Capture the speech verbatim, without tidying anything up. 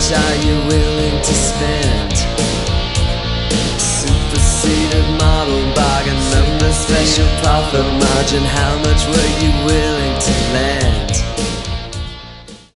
much are you willing to spend? Superseded model bargain, number special profit margin. How much were you willing to lend?